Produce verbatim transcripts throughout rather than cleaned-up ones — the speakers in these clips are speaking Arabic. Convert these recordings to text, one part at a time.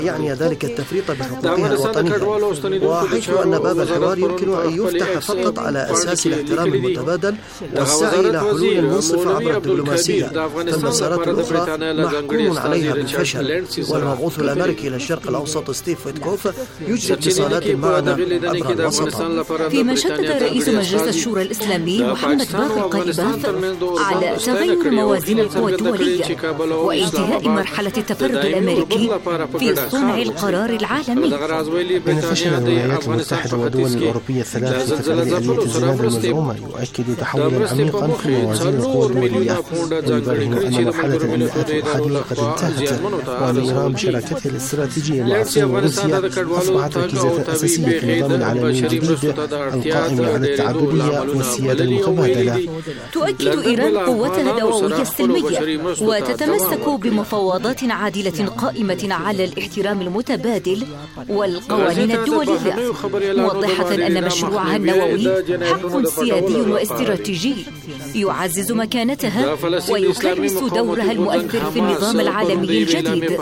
يعني ذلك التفريط بحقوقها الوطنية. وحيث أن باب الحوار يمكن أن يفتح فقط على أساس الاحترام المتبادل والسعي إلى حلول منصفة عبر الدبلوماسية، فالمسارات الأخرى محكوم عليها بالفشل. والمبعوث الأمريكي إلى الشرق الأوسط ستيف ويتكوف يجري اتصالات معنا عبر الوسط. فيما شدد رئيس مجلس الشورى الإسلامي محمد باقر قليباف على تغير موازين القوى الدولية وانتهاء مرحلة التفرد الأمريكي في صنع القرار العالمي. إن فشل الولايات المتحدة والدول الأوروبية الثلاث في تفعيل آلية الزناد المزعومة يؤكد تحولا عميقا في موازين القوى الدولية، ويبرهن أن مرحلة الانتهاء الأحادية قد انتهت، وأن إيران بشراكتها الاستراتيجية مع الصين وروسيا أصبحت ركيزة أساسية في النظام العالمي الجديد القائم على التعددية والسيادة المتبادلة. تؤكد إيران قوتها النووية السلمية وتتمسك بمفاوضات عادلة قائمة على الاحترام المتبادل والقوانين الدولية، موضحة أن مشروعها النووي حق سيادي واستراتيجي يعزز مكانتها ويخرس دورها المؤثر في النظام العالمي الجديد.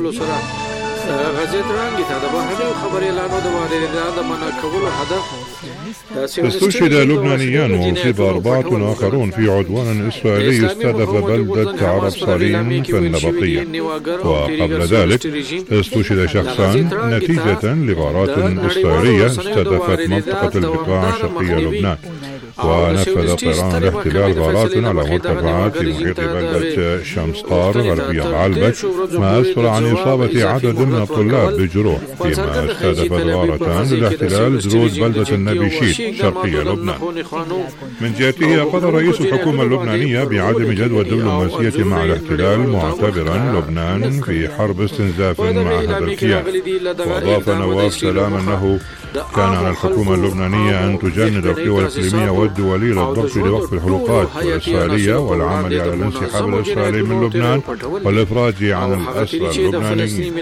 استشهد لبنانيان وأصيب أربعة آخرون في عدوان إسرائيلي استهدف بلدة عرب صالين في النبطية، وقبل ذلك استشهد شخصان نتيجة لغارات إسرائيلية استهدفت منطقة البقاع الشرقية لبنان. ونفذ طيران الاحتلال غارات على مرتفعات في محيط بلدة شمسطار غربية معلبك، ما أسفر عن إصابة عدد من الطلاب بجروح، فيما استهدفت غارتان للاحتلال جنود بلدة النبيشيت شرقية لبنان. من جهته قضى رئيس الحكومة اللبنانية بعدم جدوى الدبلوماسية مع الاحتلال، معتبرا لبنان في حرب استنزاف مع هذا الكيان. وأضاف نواف سلام أنه كان على الحكومة اللبنانية أن تجند القوى الإقليمية والدولية للضغط لوقف الحلقات الإسرائيلية والعمل على الانسحاب الإسرائيلي من لبنان والإفراج عن الأسرى اللبنانيين.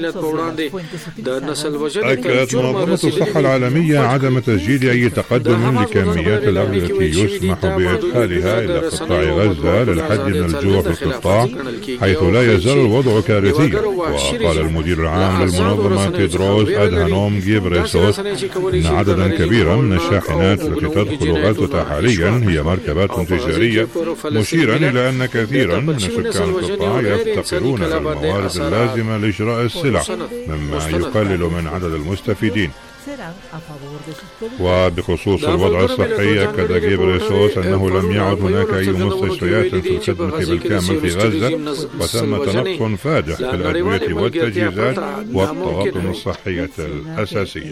أكدت منظمة الصحة العالمية عدم تسجيل أي تقدم لكميات الأكل التي يسمح بإدخالها إلى قطاع غزة للحد من الجوع في القطاع، حيث لا يزال الوضع كارثيا. وقال المدير العام للمنظمة تيدروس أدهانوم غيبريسوس إن عددا كبيرا من الشاحنات التي تدخل غزة حاليا هي مركبات تجارية، مشيرا إلى أن كثيرا من سكان القطاع يفتقرون إلى الموارد اللازمة لشراء السلع، مما يقلل من عدد المستفيدين. وبخصوص الوضع الصحي، أكد غيبريسوس أنه لم يعد هناك أي مستشفيات في الخدمة بالكامل في غزة، وثمة نقص فادح في الأدوية والتجهيزات والطواقم الصحية الأساسية.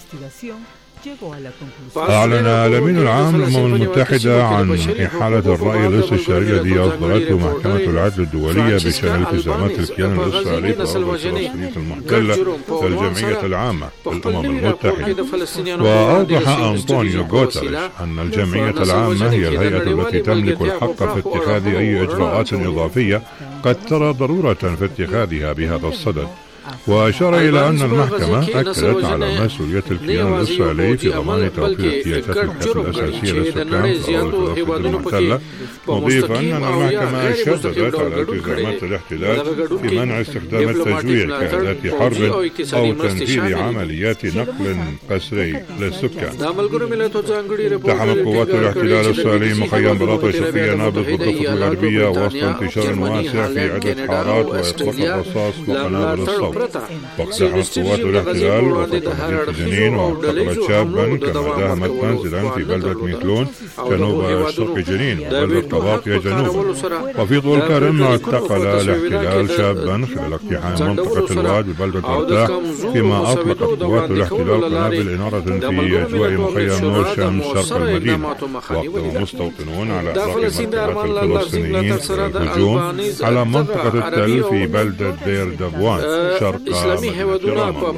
أعلن الأمين العام للأمم المتحدة عن إحالة الرأي الاستشاري الذي أصدرته محكمة العدل الدولية بشأن التزامات الكيان الإسرائيلي في الأرض الفلسطينية المحتلة في الجمعية العامة للأمم المتحدة. وأوضح أنطونيو غوتريش أن الجمعية العامة هي الهيئة التي تملك الحق في اتخاذ أي إجراءات إضافية قد ترى ضرورة في اتخاذها بهذا الصدد. وأشار إلى أن المحكمة أكدت على مسؤولية الكيان الإسرائيلي في ضمان توفير احتياجات الحياة الأساسية للسكان في الأرض الفلسطينية المحتلة، مضيفا أن المحكمة شددت على التزامات الاحتلال في منع استخدام التجويع كأداة حرب أو تنفيذ عمليات نقل قسري للسكان. اقتحمت قوات الاحتلال الإسرائيلي مخيم بلاطة الشرقية نابلس بالضفة الغربية وسط انتشار واسع في عدة حارات وإطلاق الرصاص وقنابل الصوت. واقتحمت قوات الاحتلال وسط مدينة جنين واعتقلت شابا كما داهمت منزلا في بلدة ميتلون جنوب شرق جنين وبلدة قباطية جنوبا. وفي طول كرم اعتقل الاحتلال شابا خلال اقتحام منطقة الواد ببلدة ارتاح، فيما أطلقت قوات الاحتلال قنابل إنارة في أجواء مخيم نور شمس شرق المدينة. واقدم مستوطنون على إطلاق مركبات الفلسطينيين الهجوم على منطقة التل في بلدة دير دبوان شرق مدينة رام.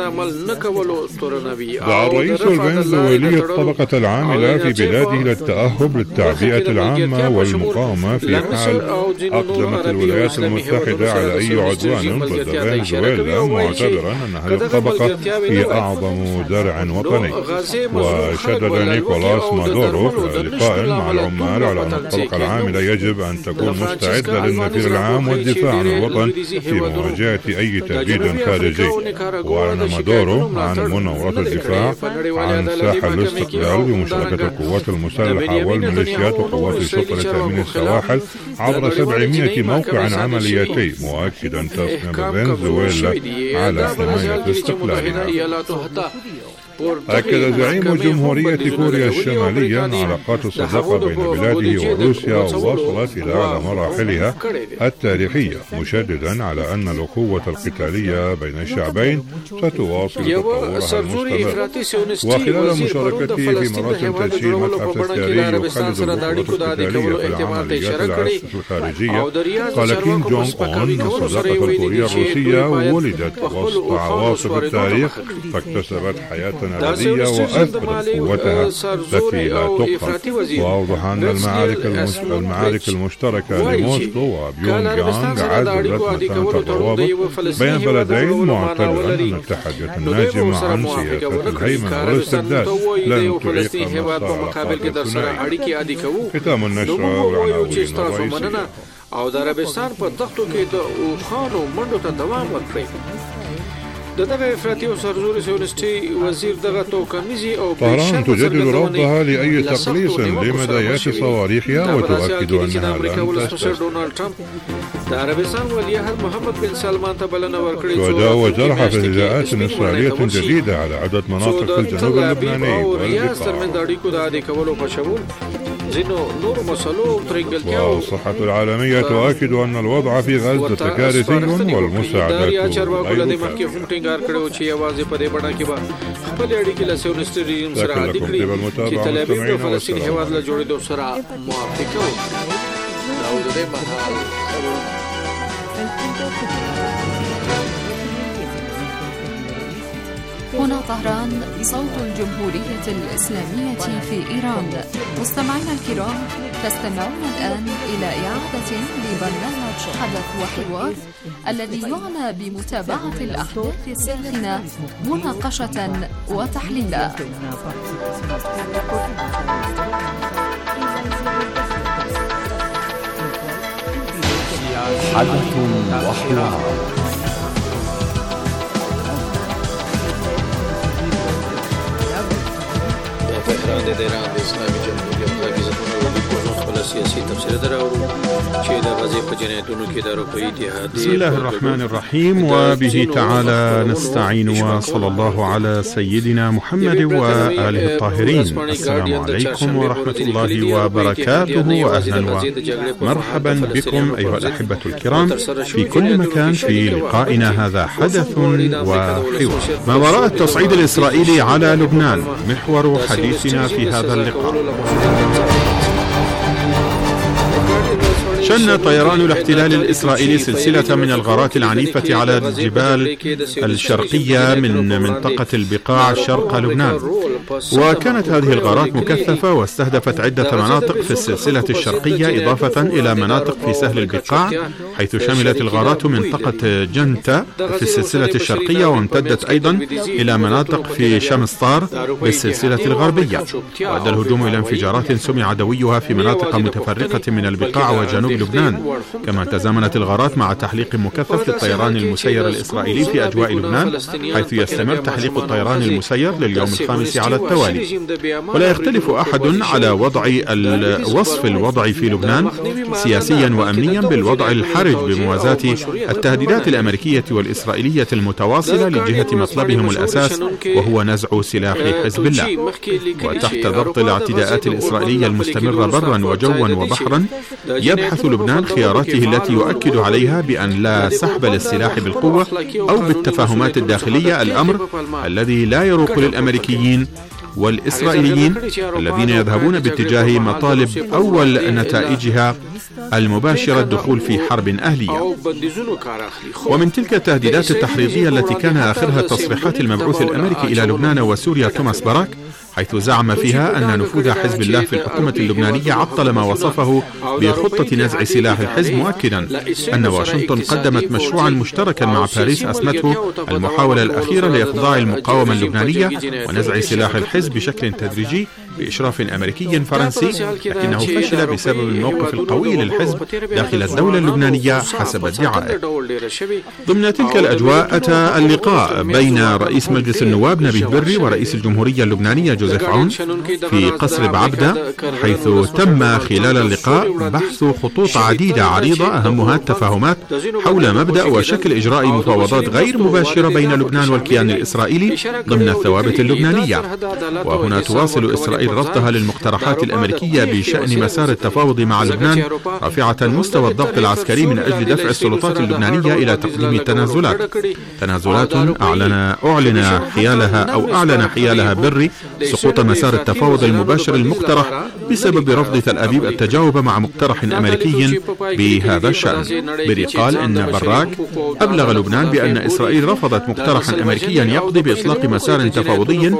دعا الرئيس الفنزويلي الطبقة العاملة في بلاده إلى التأهب للتعبئة العامة والمقاومة في حال أقدمت الولايات المتحدة على أي عدوان ضد فنزويلا، معتبرا أن هذه الطبقة هي أعظم درع وطني. وشدد نيكولاس مادورو في لقاء مع العمال على أن الطبقة العاملة يجب أن تكون مستعدة للنفير العام والدفاع عن الوطن في مواجهة أي تهديد خارجي. وأعلن مادورو عن مناورة الدفاع عن ساحل الاستقلال بمشاركة القوات المسلحة والميليشيات وقوات الشرطة لتأمين السواحل عبر سبعمائة موقع عملياتي، مؤكدا تصميم فنزويلا على حماية استقلالها. أكد زعيم جمهورية كوريا الشمالية أن علاقات الصداقة بين بلاده وروسيا وصلت إلى أعلى مراحلها التاريخية، مشددا على أن الأخوة القتالية بين الشعبين ستواصل تطورها المستمر. وخلال مشاركته في مراسم تدشين متحف تذكاري يخلد الأخوة القتالية في العمليات العسكرية الخارجية، قال كيم جونغ أون أن الصداقة الكورية الروسية ولدت وسط عواصف التاريخ، فاكتسبت حياة أبدية وأثبتت قوتها التي لا تقهر. وأوضح أن المعارك, المس... المعارك المشتركة لموسكو وبيونغ يانغ عززت متانة الروابط بين البلدين، معتبرا أن التحديات الناجمة عن سياسة الهيمنة والاستبداد لن تعيق مسار الثنائي. ختام النشرة والعناوين الرئيسية. او د عربستان په دښتو کې د اوښانو منډو ته دوام ورکړي. دغه افراطي او سرزوري سیونستي وزیر دغه توکمیزي او طهران تجدد رفضها لأي تقليص لمدايات صواريخها وتؤكد أنها لن تستسلم. دونالد ترامپ د عربستان وليعهد محمد بن سلمان ته بلنه ورکړې شهداء وجرحى في نزاعات إسرائيلية جديدة على عدة مناطق في الجنوب اللبناني والبقاع. والصحة العالمية تؤكد أن الوضع في غزة كارثي والمساعدات غير كافية. ټینګار کړو چې یوازې په دې بڼه کې به خپل اړیکې له سیونیستي رژیم سره عادي کړي چې تل ابیب د فلسطین هېواد له جوړېدو سره موافقه وکړي. دا د دې مهال هنا طهران، صوت الجمهورية الإسلامية في إيران. مستمعينا الكرام، تستمعون الآن إلى إعادة لبرنامج حدث وحوار الذي يعنى بمتابعة الأحداث الساخنة مناقشة وتحليلا. حدث وحوار. د ایران د اسلامي جمهوریت غږیزتونه ولیکو خپل سیاسي تفسیر دراوړو چې د غزې په جنایتونو کې د اروپایي اتحاد. بسم الله الرحمن الرحيم، وبه تعالى نستعين، وصلى الله على سيدنا محمد وآله الطاهرين. السلام عليكم ورحمة الله وبركاته، وأهلا ومرحبا بكم أيها الأحبة الكرام في كل مكان في لقائنا هذا حدث وحوار. ما وراء التصعيد الإسرائيلي على لبنان محور حديثنا في هذا اللقاء. شن طيران الاحتلال الإسرائيلي سلسلة من الغارات العنيفة على الجبال الشرقية من منطقة البقاع شرق لبنان، وكانت هذه الغارات مكثفة واستهدفت عدة مناطق في السلسلة الشرقية إضافة إلى مناطق في سهل البقاع، حيث شملت الغارات منطقة جنتا في السلسلة الشرقية وامتدت أيضا إلى مناطق في شمسطار بالسلسلة الغربية، وأدى الهجوم إلى انفجارات سمع دويها في مناطق متفرقة من البقاع وجنوب لبنان. كما تزامنت الغارات مع تحليق مكثف للطيران المسير الإسرائيلي في أجواء لبنان، حيث يستمر تحليق الطيران المسير لليوم الخامس على التوالي. ولا يختلف أحد على وضع الوصف الوضع في لبنان سياسيا وأمنيا بالوضع الحرج بموازاة التهديدات الأمريكية والإسرائيلية المتواصلة لجهة مطلبهم الأساس، وهو نزع سلاح حزب الله. وتحت ضغط الاعتداءات الإسرائيلية المستمرة برا وجوا وبحرا، يبحث لبنان خياراته التي يؤكد عليها بأن لا سحب للسلاح بالقوة أو بالتفاهمات الداخلية، الأمر الذي لا يروق للأمريكيين والإسرائيليين الذين يذهبون باتجاه مطالب أول نتائجها المباشرة الدخول في حرب أهلية. ومن تلك التهديدات التحريضية التي كان آخرها تصريحات المبعوث الأمريكي إلى لبنان وسوريا توماس باراك، حيث زعم فيها أن نفوذ حزب الله في الحكومة اللبنانية عطل ما وصفه بخطة نزع سلاح الحزب، مؤكدا أن واشنطن قدمت مشروعا مشتركا مع باريس أسمته المحاولة الأخيرة لإخضاع المقاومة اللبنانية ونزع سلاح الحزب بشكل تدريجي بإشراف أمريكي فرنسي، لكنه فشل بسبب الموقف القوي للحزب داخل الدولة اللبنانية حسب ادعائه. ضمن تلك الأجواء أتى اللقاء بين رئيس مجلس النواب نبيه بري ورئيس الجمهورية اللبنانية جوزيف عون في قصر بعبدة، حيث تم خلال اللقاء بحث خطوط عديدة عريضة أهمها التفاهمات حول مبدأ وشكل إجراء مفاوضات غير مباشرة بين لبنان والكيان الإسرائيلي ضمن الثوابت اللبنانية. وهنا تواصل إسرائيل رفضها للمقترحات الأمريكية بشأن مسار التفاوض مع لبنان، رافعة مستوى الضغط العسكري من أجل دفع السلطات اللبنانية إلى تقديم تنازلات تنازلات أعلن أعلن حيالها أو أعلن حيالها بري سقوط مسار التفاوض المباشر المقترح بسبب رفض تل أبيب التجاوب مع مقترح أمريكي بهذا الشأن. بري قال إن براك أبلغ لبنان بأن إسرائيل رفضت مقترحا أمريكيا يقضي بإطلاق مسار تفاوضي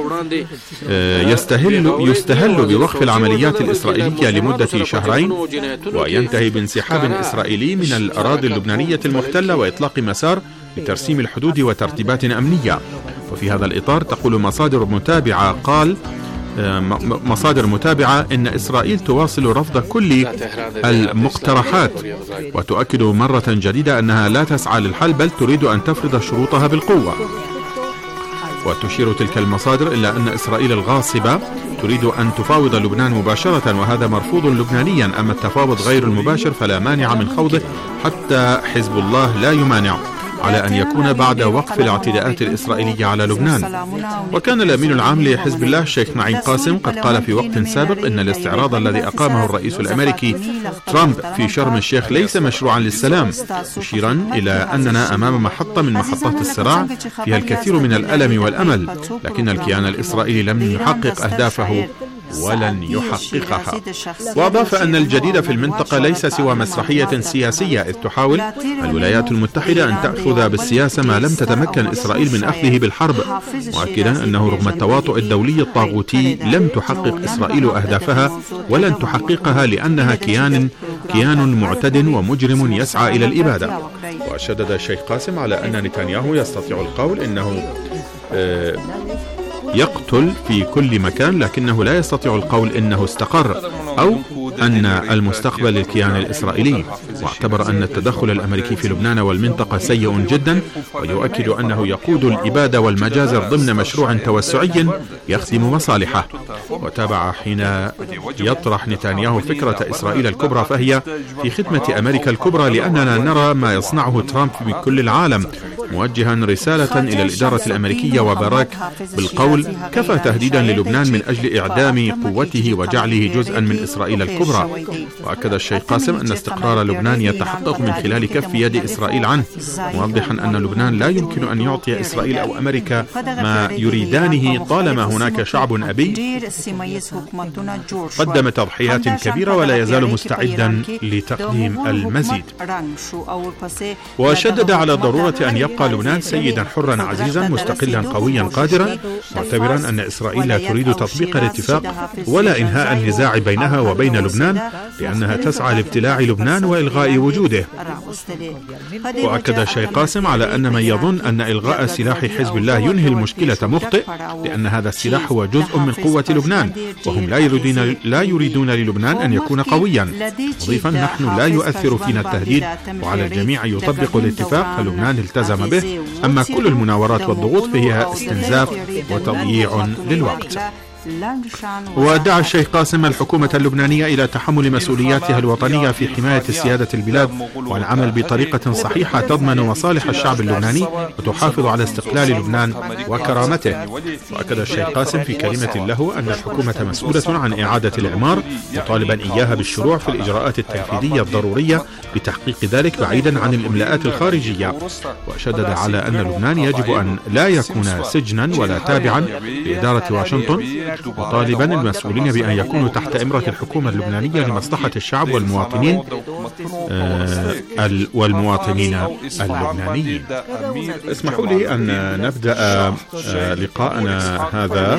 يستهل يستهل بوقف العمليات الإسرائيلية لمدة شهرين وينتهي بانسحاب إسرائيلي من الأراضي اللبنانية المحتلة وإطلاق مسار لترسيم الحدود وترتيبات أمنية. وفي هذا الإطار تقول مصادر متابعة قال مصادر متابعة إن إسرائيل تواصل رفض كل المقترحات، وتؤكد مرة جديدة أنها لا تسعى للحل بل تريد أن تفرض شروطها بالقوة. وتشير تلك المصادر إلى أن إسرائيل الغاصبة تريد أن تفاوض لبنان مباشرة، وهذا مرفوض لبنانيا. أما التفاوض غير المباشر فلا مانع من خوضه، حتى حزب الله لا يمانع، على أن يكون بعد وقف الاعتداءات الإسرائيلية على لبنان. وكان الأمين العام لحزب الله الشيخ نعيم قاسم قد قال في وقت سابق إن الاستعراض الذي أقامه الرئيس الأمريكي ترامب في شرم الشيخ ليس مشروعا للسلام، مشيرا إلى أننا أمام محطة من محطات الصراع فيها الكثير من الألم والأمل، لكن الكيان الإسرائيلي لم يحقق أهدافه ولن يحققها. وأضاف أن الجديد في المنطقة ليس سوى مسرحية سياسية، إذ تحاول الولايات المتحدة أن تأخذ بالسياسة ما لم تتمكن إسرائيل من أخذه بالحرب، مؤكدا أنه رغم التواطؤ الدولي الطاغوتي لم تحقق إسرائيل أهدافها ولن تحققها، لأنها كيان كيان معتد ومجرم يسعى إلى الإبادة. وشدد الشيخ قاسم على أن نتنياهو يستطيع القول إنه آه يقتل في كل مكان، لكنه لا يستطيع القول إنه استقر أو أن المستقبل للكيان الإسرائيلي. واعتبر أن التدخل الأمريكي في لبنان والمنطقة سيء جدا، ويؤكد أنه يقود الإبادة والمجازر ضمن مشروع توسعي يخدم مصالحه. وتابع حين يطرح نتنياهو فكرة إسرائيل الكبرى فهي في خدمة أمريكا الكبرى، لأننا نرى ما يصنعه ترامب في كل العالم، موجها رسالة إلى الإدارة الأمريكية وباراك بالقول كفى تهديدا للبنان من أجل إعدام قوته وجعله جزءا من إسرائيل الكبرى. وأكد الشيخ قاسم أن استقرار لبنان يتحقق من خلال كف يد إسرائيل عنه، موضحا أن لبنان لا يمكن أن يعطي إسرائيل أو أمريكا ما يريدانه طالما هناك شعب أبي قدم تضحيات كبيرة ولا يزال مستعدا لتقديم المزيد. وشدد على ضرورة أن يبقى لبنان سيدا حرا عزيزا مستقلا قويا قادرا، معتبرا أن إسرائيل لا تريد تطبيق الاتفاق ولا إنهاء النزاع بينها وبين لبنان، لأنها تسعى لابتلاع لبنان وإلغاء وجوده. وأكد الشيخ قاسم على أن من يظن أن إلغاء سلاح حزب الله ينهي المشكلة مخطئ، لأن هذا السلاح هو جزء من قوة لبنان، وهم لا يريدون لا يريدون للبنان أن يكون قويا، مضيفا نحن لا يؤثر فينا التهديد وعلى الجميع يطبق الاتفاق، فلبنان التزم به، أما كل المناورات والضغوط فهي استنزاف وتضييع للوقت. ودعا الشيخ قاسم الحكومة اللبنانية إلى تحمل مسؤولياتها الوطنية في حماية سيادة البلاد والعمل بطريقة صحيحة تضمن مصالح الشعب اللبناني وتحافظ على استقلال لبنان وكرامته. وأكد الشيخ قاسم في كلمة له أن الحكومة مسؤولة عن إعادة الإعمار، مطالبا إياها بالشروع في الإجراءات التنفيذية الضرورية لتحقيق ذلك بعيدا عن الإملاءات الخارجية. وشدد على أن لبنان يجب أن لا يكون سجنا ولا تابعا لإدارة واشنطن، وطالبا المسؤولين بأن يكونوا تحت إمرة الحكومة اللبنانية لمصلحة الشعب والمواطنين والمواطنين اللبنانيين. اسمحوا لي أن نبدأ لقاءنا هذا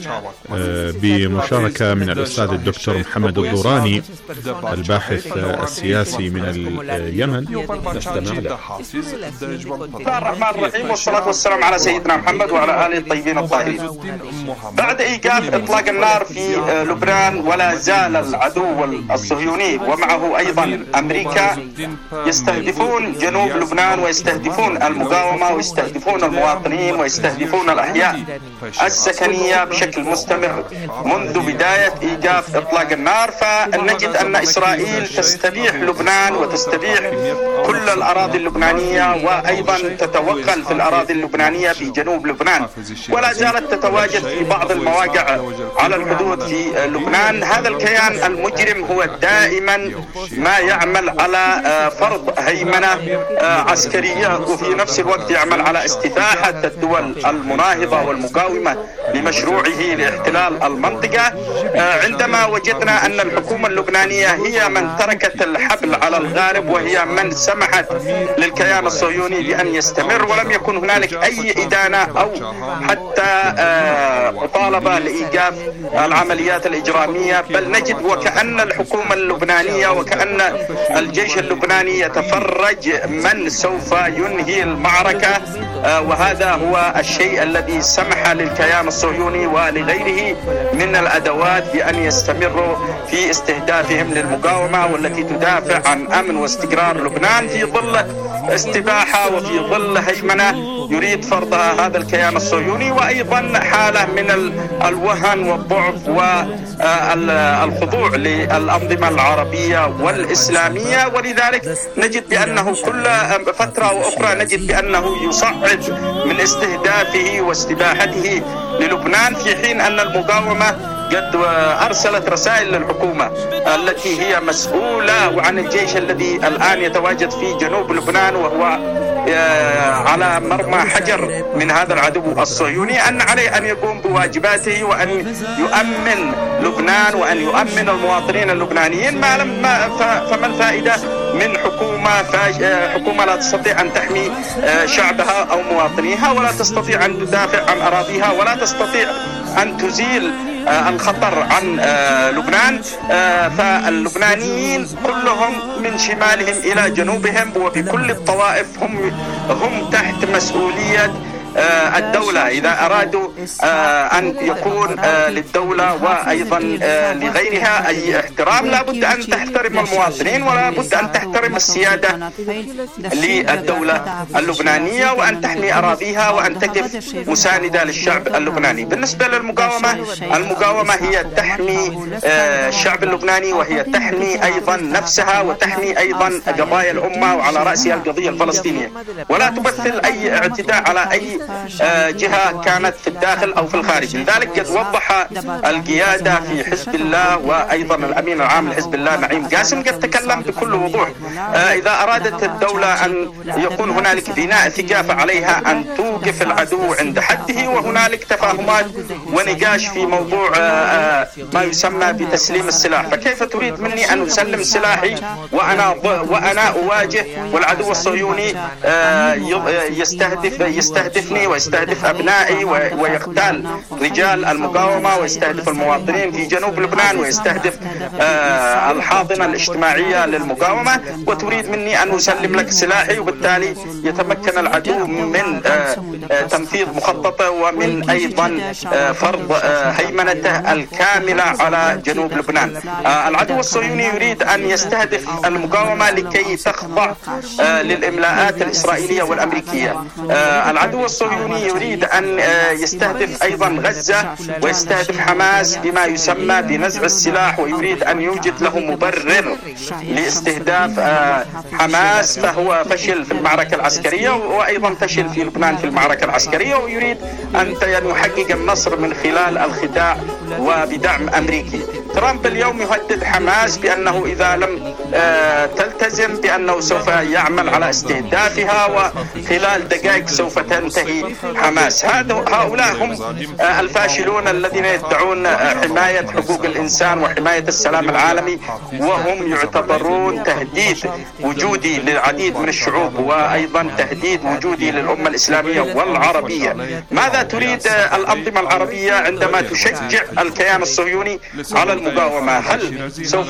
بمشاركة من الأستاذ الدكتور محمد الدوراني الباحث السياسي من اليمن. نستمع له. بسم الله الرحمن الرحيم، والصلاة والسلام على سيدنا محمد وعلى آله الطيبين الطاهرين. بعد إيقاف إطلاق النار في لبنان، ولا زال العدو الصهيوني ومعه أيضا أمريكا يستهدفون جنوب لبنان ويستهدفون المقاومة ويستهدفون المواطنين ويستهدفون الأحياء السكنية بشكل مستمر منذ بداية إيقاف إطلاق النار. فنجد أن إسرائيل تستبيح لبنان وتستبيح كل الأراضي اللبنانية، وأيضا تتوغل في الأراضي اللبنانية في جنوب لبنان، ولا زالت تتواجد في بعض المواقع على الحدود في لبنان. هذا الكيان المجرم هو دائما ما يعمل على فرض هيمنة عسكرية، وفي نفس الوقت يعمل على استفاحة الدول المناهضة والمقاومة لمشروعه لاحتلال المنطقة. عندما وجدنا أن الحكومة اللبنانية هي من تركت الحبل على الغارب، وهي من سمحت للكيان الصهيوني بأن يستمر، ولم يكن هنالك أي إدانة أو حتى مطالبة لإيقاف العمليات الإجرامية، بل نجد وكأن الحكومة اللبنانية وكأن الجيش اللبناني يتفرج من سوف ينهي المعركة. وهذا هو الشيء الذي سمح للكيان الصهيوني ولغيره من الأدوات بأن يستمروا في استهدافهم للمقاومة والتي تدافع عن أمن واستقرار لبنان في ظل استباحة وفي ظل هيمنة يريد فرضها هذا الكيان الصهيوني، وأيضا حالة من الوهن والضعف والخضوع للأنظمة العربية والإسلامية. ولذلك نجد بأنه كل فترة وأخرى نجد بأنه يصعد من استهدافه واستباحته للبنان، في حين أن المقاومة قد أرسلت رسائل للحكومة التي هي مسؤولة عن الجيش الذي الآن يتواجد في جنوب لبنان وهو على مرمى حجر من هذا العدو الصهيوني، أن عليه أن يقوم بواجباته وأن يؤمن لبنان وأن يؤمن المواطنين اللبنانيين. ما لم فما الفائدة من حكومة حكومة لا تستطيع أن تحمي شعبها أو مواطنيها، ولا تستطيع أن تدافع عن أراضيها، ولا تستطيع أن تزيل الخطر عن لبنان. فاللبنانيين كلهم من شمالهم إلى جنوبهم وبكل الطوائف هم هم تحت مسؤولية الدولة. إذا أرادوا أن يكون للدولة وأيضا لغيرها أي احترام، لا بد أن تحترم المواطنين، ولا بد أن تحترم السيادة للدولة اللبنانية، وأن تحمي أراضيها، وأن تقف مساندة للشعب اللبناني. بالنسبة للمقاومة، المقاومة هي تحمي الشعب اللبناني، وهي تحمي أيضا نفسها، وتحمي أيضا قضايا الأمة، وعلى رأسها القضية الفلسطينية، ولا تمثل أي اعتداء على أي جهة كانت في الداخل أو في الخارج. لذلك قد وضح القيادة في حزب الله وأيضا الأمين العام لحزب الله نعيم قاسم قد تكلم بكل وضوح. إذا أرادت الدولة أن يكون هنالك بناء ثقة فعليها أن توقف العدو عند حده، وهنالك تفاهمات ونقاش في موضوع ما يسمى بتسليم السلاح. فكيف تريد مني أن أسلم سلاحي وأنا وأنا أواجه والعدو الصهيوني يستهدف يستهدفني ويستهدف أبنائي ويقتل رجال المقاومة ويستهدف المواطنين في جنوب لبنان ويستهدف الحاضنة الاجتماعية للمقاومة، وتريد مني أن أسلم لك سلاحي، وبالتالي يتمكن العدو من تنفيذ مخططه ومن أيضا فرض هيمنته الكاملة على جنوب لبنان. العدو الصهيوني يريد أن يستهدف المقاومة لكي تخضع للإملاءات الإسرائيلية والأمريكية. العدو الصهيوني يريد أن يستهدف أيضا غزة ويستهدف حماس بما يسمى بنزع السلاح، ويريد أن يوجد له مبرر لاستهداف حماس، فهو فشل في المعركة العسكرية وأيضا فشل في لبنان في المعركة العسكرية، ويريد أن يحقق النصر من خلال الخداع وبدعم أمريكي. ترامب اليوم يهدد حماس بأنه إذا لم تلتزم بأنه سوف يعمل على استهدافها وخلال دقائق سوف تنتهي حماس. هؤلاء هم الفاشلون الذين يدعون حماية حقوق الإنسان وحماية السلام العالمي، وهم يعتبرون تهديد وجودي للعديد من الشعوب وأيضا تهديد وجودي للأمة الإسلامية والعربية. ماذا تريد الأنظمة العربية عندما تشجع الكيان الصهيوني على المقاومة؟ هل سوف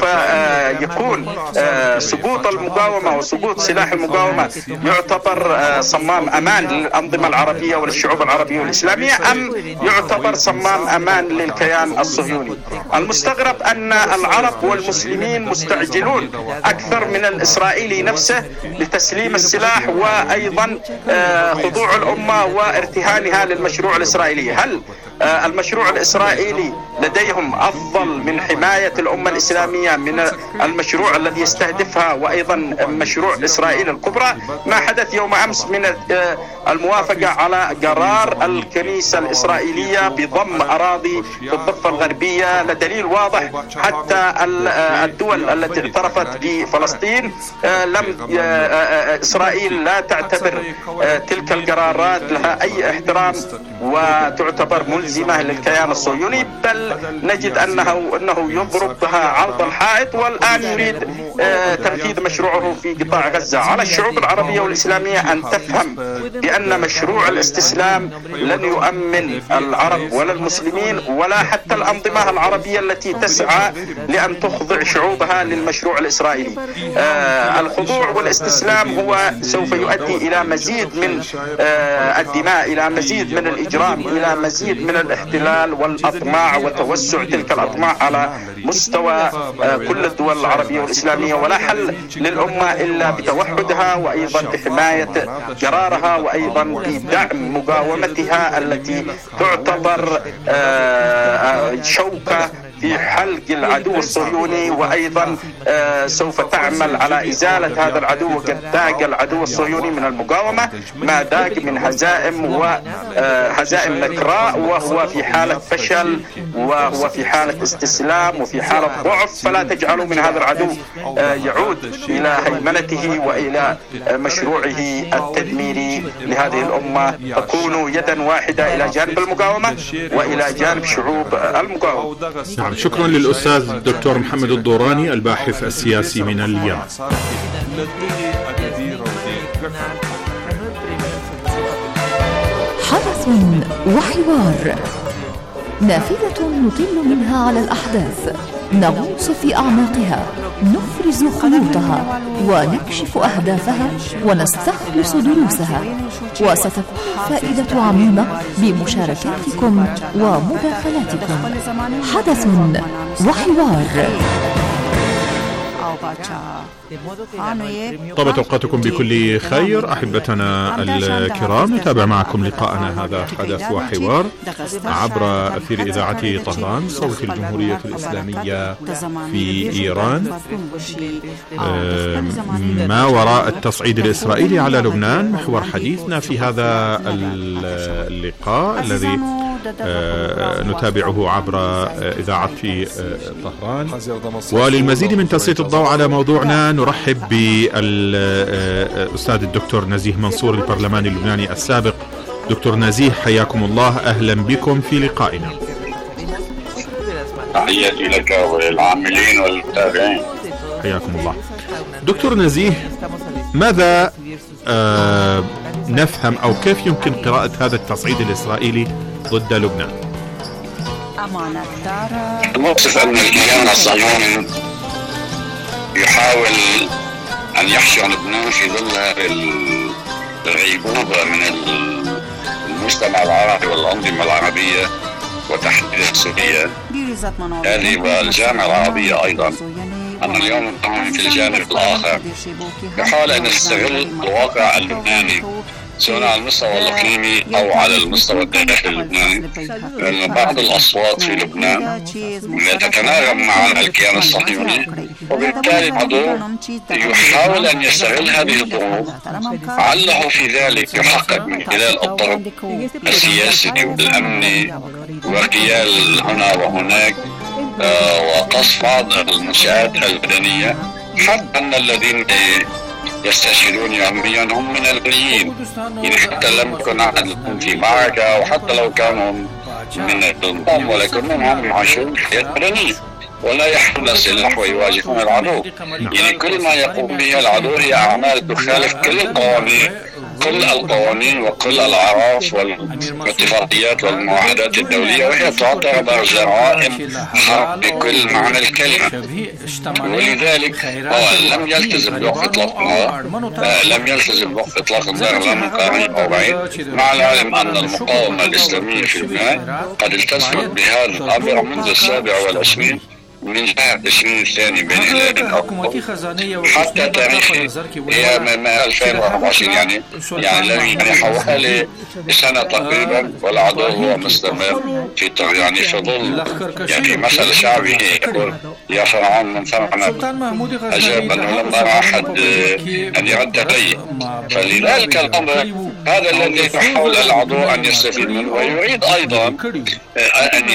يكون سقوط المقاومة وسقوط سلاح المقاومة يعتبر صمام أمان للأنظمة العربية وللشعوب العربية والإسلامية، أم يعتبر صمام أمان للكيان الصهيوني؟ المستغرب أن العرب والمسلمين مستعجلون أكثر من الإسرائيلي نفسه لتسليم السلاح وأيضا خضوع الأمة وارتهانها للمشروع الإسرائيلي. هل المشروع الإسرائيلي لديهم أفضل من حماية الأمة الإسلامية من المشروع الذي يستهدفها وأيضا مشروع إسرائيل الكبرى؟ ما حدث يوم أمس من الموافقة على قرار الكنيسة الإسرائيلية بضم أراضي في الضفة الغربية لدليل واضح. حتى الدول التي اعترفت بفلسطين لم إسرائيل لا تعتبر تلك القرارات لها أي احترام وتعتبر ملزمة للكيان الصهيوني، بل نجد أنه أنه يضرب بها عرض الحائط، والآن يريد تنفيذ مشروعه في قطاع غزة. على الشعوب العربية والإسلامية أن تفهم بأن مشروع الاستسلام لن يؤمن العرب ولا المسلمين ولا حتى الأنظمة العربية التي تسعى لأن تخضع شعوبها للمشروع الإسرائيلي. آه الخضوع والاستسلام هو سوف يؤدي إلى مزيد من آه الدماء، إلى مزيد من الإجرام، إلى مزيد من الاحتلال والأطماع وتوسع تلك الأطماع على مستوى آه كل الدول العربية والإسلامية. ولا حل للأمة إلا بتوحدها وأيضا بحماية قرارها وأيضا بدعم مقاومتها التي تعتبر آه شوكة في حلق العدو الصهيوني، وأيضا آه سوف تعمل على إزالة هذا العدو. وقد ذاق العدو الصهيوني من المقاومة ما ذاق من هزائم وهزائم نكراء، وهو في حالة فشل وهو في حالة استسلام وفي حالة ضعف. فلا تجعلوا من هذا العدو آه يعود إلى هيمنته وإلى آه مشروعه التدميري لهذه الأمة. تكونوا يدا واحدة إلى جانب المقاومة وإلى جانب شعوب المقاومة. نعم، شكرا للأستاذ الدكتور محمد الدوراني الباحث السياسي من اليمن. حدث وحوار، نافذة نطل منها على الأحداث، نغوص في أعماقها، نفرز خيوطها ونكشف أهدافها ونستخلص دروسها، وستكون الفائدة عميمة بمشاركاتكم ومداخلاتكم. حدث وحوار. طابت أوقاتكم بكل خير أحبتنا الكرام. نتابع معكم لقاءنا هذا حدث وحوار عبر أثير إذاعة طهران صوت الجمهورية الإسلامية في إيران. ما وراء التصعيد الإسرائيلي على لبنان محور حديثنا في هذا اللقاء الذي نتابعه عبر إذاعة طهران. وللمزيد من تسليط الضوء على موضوعنا نرحب بالأستاذ الدكتور نزيه منصور البرلماني اللبناني السابق. دكتور نزيه حياكم الله، أهلا بكم في لقائنا. تحياتي لك وللعاملين والمتابعين. حياكم الله. دكتور نزيه، ماذا آه نفهم أو كيف يمكن قراءة هذا التصعيد الإسرائيلي ضد لبنان؟ المؤسف أن الكيان الصهيوني يحاول أن يحشر لبنان في ظل الغيبوبة من المجتمع العربي والأنظمة العربية وتحديدا السورية هذه والجامعة العربية أيضا. أما اليوم نحن في الجانب الآخر يحاول أن يستغل الواقع اللبناني سواء على المستوى الإقليمي أو على المستوى الداخلي اللبناني، لأن بعض الأصوات في لبنان لا تتناغم مع الكيان الصهيوني، وبالتالي بعضهم يحاول أن يستغل هذه الظروف علّه في ذلك يحقق من خلال الطرق السياسي والأمني واغتيال هنا وهناك وقصف بعض المنشآت المدنية، حتى أن الذين يستشهدون يوميا هم من الغنيين، يعني حتى لم يكن أحد في معركة وحتى لو كانوا من النظام، ولكنهم هم يعيشون حياة مدنية ولا يحملون السلاح ويواجهون العدو. يعني كل ما يقوم به العدو هي أعمال تخالف كل القوانين كل القوانين وكل الأعراف والاتفاقيات والمعاهدات الدولية، وهي تعتبر جرائم حرب بكل معنى الكلمة. ولذلك لم يلتزم بوقف إطلاق النار، لم يلتزم بوقف إطلاق النار لا من قريب أو بعيد، مع العلم أن المقاومة الإسلامية في لبنان قد التزمت بهذا الأمر منذ السابع والعشرين من شهر تشرين الثاني بين هلال أكتوبر حتى تاريخ هي من ألفين وأربعة وعشرين، يعني يعني يعني حوالي سنة تقريبا، والعدو هو مستمر في يعني في ظل يعني مثل شعبي يقول يا فرعون من فرعنت أجاب أنه لم أرى أحد أن يرد قي. فلذلك الأمر هذا الذي يحاول العدو أن يستفيد منه، ويريد أيضا أن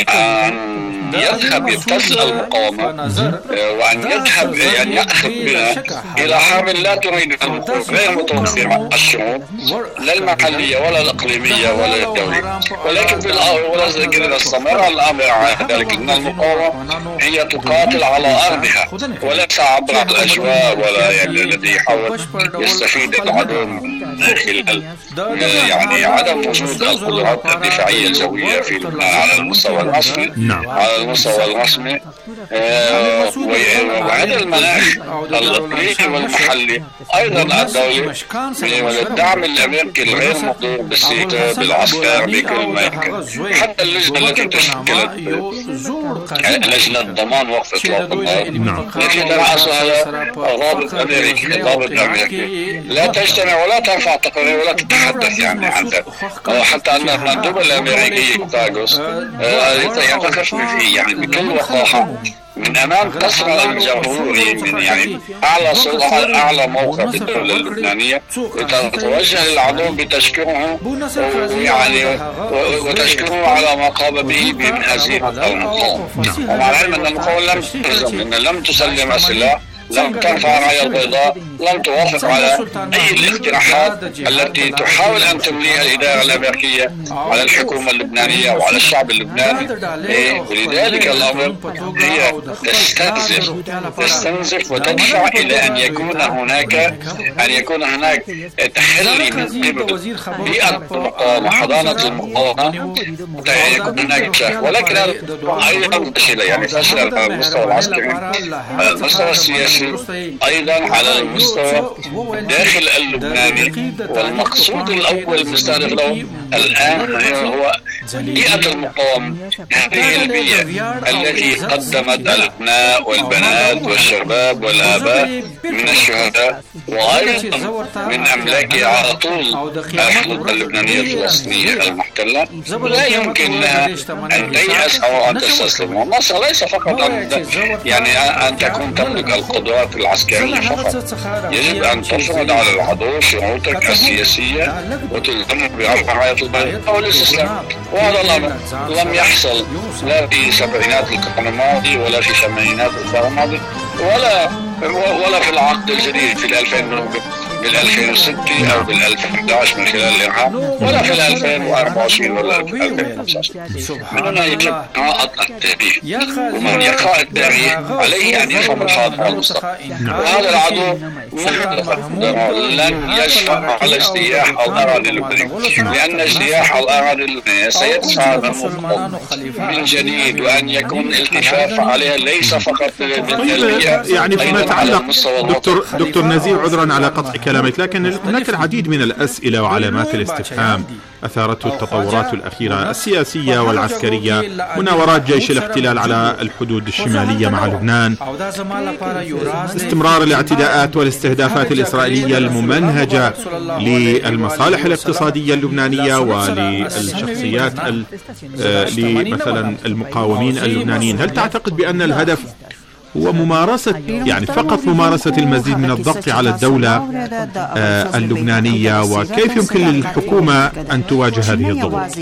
يذهب يبتز المقاومة وأن يذهب يعني يأخذ بنا إلى حرب لا تريد غير متوفرة الشعوب لا المحلية ولا الإقليمية ولا الدولية، ولكن في الأول إذا استمر الأمر على ذلك أن المقاومة هي تقاتل على أرضها وليس عبر الأجواء، ولا يعني الذي يحاول يستفيد العدو من خلال يعني عدم وجود القدرات الدفاعية الجوية في لبنان على المستوى الرسمي على المستوى الرسمي آه وهذا المناخ الإقليمي والمحلي أيضا الدولي والدعم الأمريكي الغير مقدور بالسيطرة بالعسكر بكل ما يمكن. حتى اللجنة التي تشكلت لجنة ضمان وقف إطلاق النار التي ترأسها الرابط الأمريكي الرابط الأمريكي لا تجتمع ولا ترفع تقارير ولا تتحدث يعني عن ذلك، وحتى أن المندوب الأمريكي تاغوس يتكلم فيه يعني بكل وقاحة من أمام قصر الجمهوري من يعني أعلى سلطة أعلى موقع في الدولة اللبنانية، وتوجه للعدو بتشكره يعني وتشكره على ما قام به من هزيمة المقاومة. ومع العلم أن المقاومة لم تلزم أن لم تسلم السلاح، لم ترفع راية البيضاء، لم توافق على أي الاقتراحات التي تحاول أن تمليها الإدارة الأمريكية على الحكومة اللبنانية وعلى الشعب اللبناني. إيه ولذلك الأمر هي تستنزف تستنزف وتدفع إلى أن يكون هناك أن يكون هناك تحلي من قبل بيئة المقاومة حضانة المقاومة، يكون هناك شاف. ولكن هذا أيضا فشل يعني فشل على المستوى العسكري على المستوى السياسي أيضا على المستوى داخل اللبناني. والمقصود الأول المستهدف له الآن هو بيئة المقاومة، هذه البيئة التي قدمت الأبناء والبنات والشباب والآباء من الشهداء وأيضا من أملاكها على طول الحدود اللبنانية الفلسطينية المحتلة، لا يمكن لها أن تيأس أو أن تستسلم. ومصر ليس فقط أن يعني أن تكون تملك القدرات العسكرية فقط، يجب أن تفرض على العدو شروطك السياسية وتلزمه برفع راية البيضاء أو الاستسلام. وهذا الأمر لم يحصل لا في سبعينات القرن الماضي ولا في ثمانينات القرن الماضي ولا ولا في العقد الجديد في الألفين بال ألفين وستة أو بال ألفين وأحد عشر من خلال الإرهاب، ولا في ألفين وأربعة وعشرين ولا ألفين وخمسة عشر. من هنا يجب قراءة التاريخ، ومن يقرأ التاريخ عليه أن يفهم الحاضر والمستقبل. وهذا العدو لن يشفع على اجتياح الأراضي اللبنانية، لأن اجتياح الأراضي اللبنانية سيدفع من جديد وأن يكون الالتفاف عليها ليس فقط يعني فيما يتعلق دكتور دكتور نزيه، عذرا على قطع كلامك، لكن هناك العديد من الأسئلة وعلامات الاستفهام أثارته التطورات الأخيرة السياسية والعسكرية، مناورات جيش الاحتلال على الحدود الشمالية مع لبنان، استمرار الاعتداءات والاستهدافات الإسرائيلية الممنهجة للمصالح الاقتصادية اللبنانية وللشخصيات مثلا المقاومين اللبنانيين. هل تعتقد بأن الهدف وممارسة يعني فقط ممارسة المزيد من الضغط على الدولة آه اللبنانية، وكيف يمكن للحكومة أن تواجه هذه الضغوط؟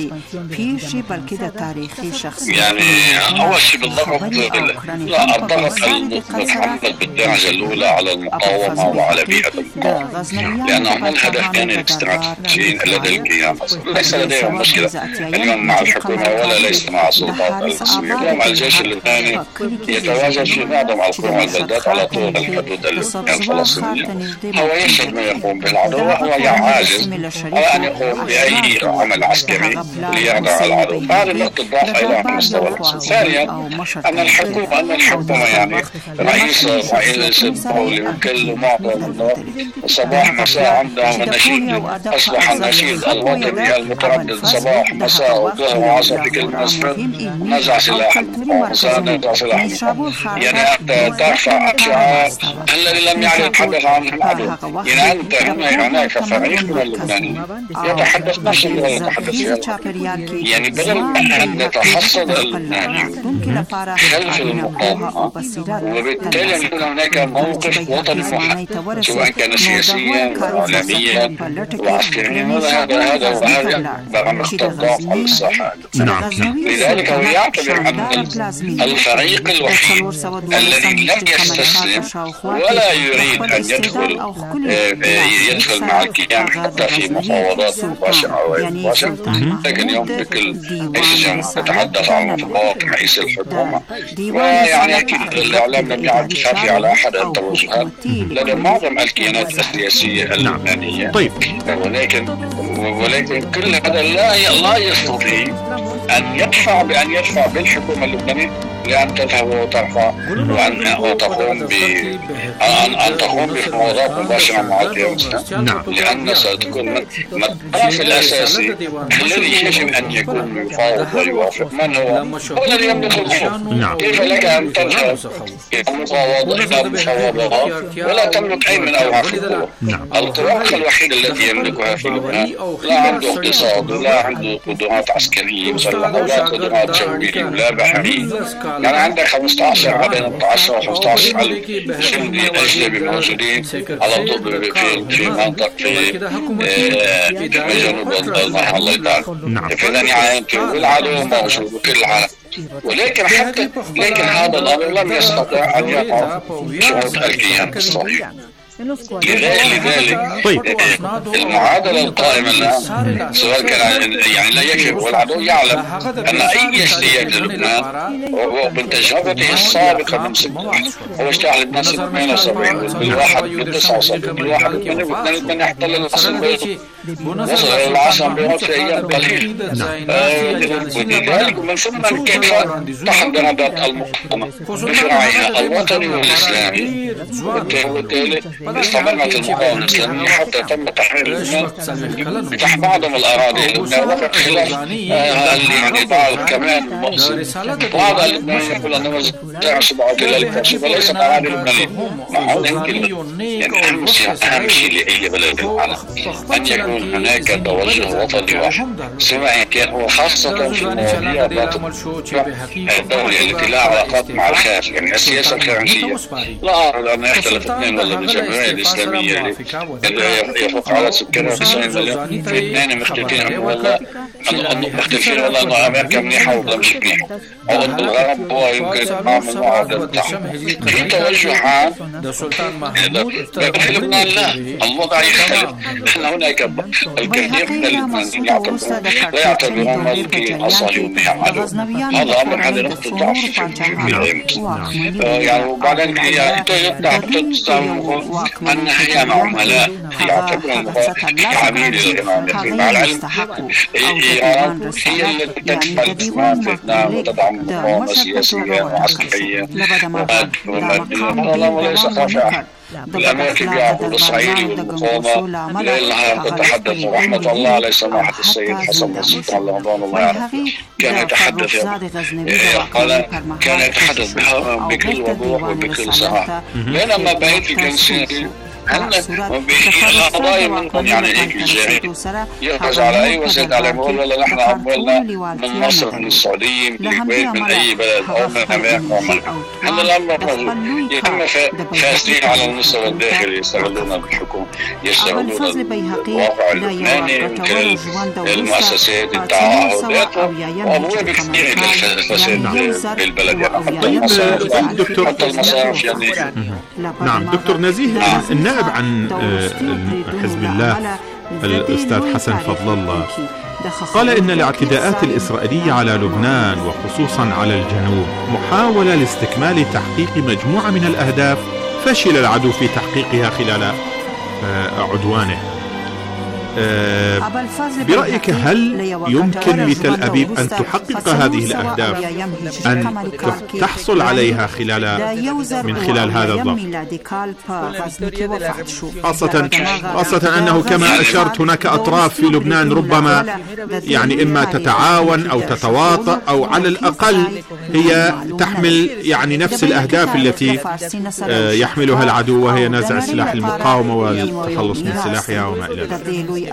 يعني أول شيء بالضبط لا الضغط المتحمل بالدرجة الأولى على المقاومة وعلى بيئة المقاومة، لأنهم الهدف كان الاستراتيجي لدى القيام، ليس لديهم مشكلة اليوم مع الحكومة ولا ليس مع السلطات الرسمية. اليوم الجيش اللبناني يتواجد في معظم القرى والبلدات على طول الحدود الفلسطينية، هو يشهد ما يقوم بالعدو وهو عاجز على أن يقوم بأي عمل عسكري ليخضع العدو. هذه نقطة ضعف على مستوى الرئيس. ثانيا أن الحكومة أن الحكومة يعني رئيس رئيس الدولة وكل معظم صباح مساء عندهم النشيد، أصبح النشيد الوطني المتردد صباح مساء وظهر وعصر بكل مسفر نزع سلاح المقاومة، نزع سلاح المقاومة. يعني أنت ترفع شعار الذي لم يعد يتحدث عنه العدو. يعني أنت هنا هناك فريق من اللبنانيين يتحدث نفس اللغة يتحدث فيها، يعني بدل أن نتحصد خلف المقاومة، وبالتالي يكون هناك موقف وطني محدد سواء كان سياسيا وإعلاميا وعسكريا. هذا هذا وهذا بقى مختلط على الساحات. لذلك هو يعتبر أن الفريق الوحيد الذي لم يستسلم ولا يريد أن يدخل يدخل مع القيام حتى في مفاوضات مباشرة أو غير مباشرة، لكن اليوم بكل نتحدث عن مفاوضات رئيس الحكومة، ويعني أكيد الإعلام لم يعد يخافي على أحد التوجهات لدى معظم الكيانات السياسية اللبنانية. طيب ولكن ولكن كل هذا لا لا يستطيع أن يدفع بأن يدفع بالحكومة اللبنانية لأن تذهب وترفع وأن تقوم ب أن أن تقوم بمفاوضات مباشرة مع القيام الإسلامي. نعم. لأن ستكون الطرف الأساسي الذي يجب أن يكون يفاوض ويوافق من هو؟ هو الذي يملك الحكم. نعم. كيف لك أن تذهب إلى مفاوضات ولا تملك أي من أوراق القوة؟ نعم. الطرف الوحيد الذي يملكها في لبنان لا عنده اقتصاد ولا عنده قدرات عسكرية مسلحة ولا قدرات جوية ولا بحرية. يعني عندك خمسة عشر عدد عشرة خمسة عشر ألف جندي أجنبي موجودين على طول في في منطقة في جنوب النهر الله يبارك. فإذا يعني والعدو موجود بكل العالم، ولكن حتى لكن هذا الأمر لم يستطع أن يقع شروط القيام الصحيح. لذلك طيب المعادلة القائمة الآن سواء كان يعني لا يكفي، والعدو يعلم أن أي جيش يجي لبنان وهو من تجربته السابقة من سنة هو اجتاح لبنان ثمانية وسبعين بالواحد من تسعة وسبعين بالواحد من لبنان يحتل العاصمة البيضاء، وصل إلى العاصمة البيضاء في أيام قليلة. ولذلك من ثم كيف تحضرت المقاومة بشرعها الوطني والإسلامي، وبالتالي استمرت المقاومة الإسلامية حتى تم تحرير لبنان فتح بعض من الأراضي لبنان وفق خلاف يعني بعض كمان بعض اللبنانيين يقول أنه وزع سبعة إلى الكرسي وليس أراضي لبنانية. نحن يمكن يعني أهم شيء لأي بلد في العالم أن يكون هناك توجه وطني واحد سواء كان وخاصة في المواضيع الدولة التي لها علاقات مع الخارج، يعني السياسة الخارجية لا أرى أن يختلف اثنين ولا من الجمهورية الإسلامية اللي يفوق على سكانها تسعين مليون في اثنين مختلفين ولا مختلفين ولا أن أمريكا منيحة ولا مش منيحة أو أن الغرب هو يمكن يتعامل مع هذا التعامل في توجهات في لبنان. لا الوضع يختلف. نحن هناك الكثير من اللبنانيين يعتبرون لا يعتبرون الكيان الصهيوني عدو. هذا أمر هذا نقطة ضعف في يعني وبعدين يعني تستعمل أن هي عملاء يعتبرون كعميل للإمام، مع العلم إيران هي التي تكفل فيتنام وتدعم المقاومة سياسيا وعسكريا وماديا وليس خافعا. الأمريكي بيعبد الإسرائيلي والمقاومة لأنها تتحدث رحمة الله عليه سماحة السيد حسن السلطان رمضان الله يعرف كان يتحدث قال كان يتحدث بها بكل وضوح وبكل صراحة. بينما بقية الجنسيين القضايا منكم يعني هيك الجاهل يركز على أي وسيلة على يقول والله نحن أموالنا من مصر من السعودية من الكويت من أي بلد أو من أمريكا أو من هذا الأمر موجود. يتم فاسدين على المستوى الداخلي يستغلون الحكومة يستغلون الواقع اللبناني من خلال المؤسسات التعهدات وأبواب كثير للفساد بالبلد يعني دكتور حتى المصارف يعني. نعم دكتور نزيه، النائب عن حزب الله الأستاذ حسن فضل الله قال إن الاعتداءات الإسرائيلية على لبنان وخصوصا على الجنوب محاولة لاستكمال تحقيق مجموعة من الأهداف فشل العدو في تحقيقها خلال عدوانه. برأيك هل يمكن لتل أبيب أن تحقق هذه الأهداف أن تحصل عليها خلال من خلال هذا الضغط، خاصة خاصة أنه كما أشرت هناك أطراف في لبنان ربما يعني إما تتعاون أو تتواطأ أو على الأقل هي تحمل يعني نفس الأهداف التي يحملها العدو، وهي نزع سلاح المقاومة والتخلص من سلاحها وما إلى ذلك.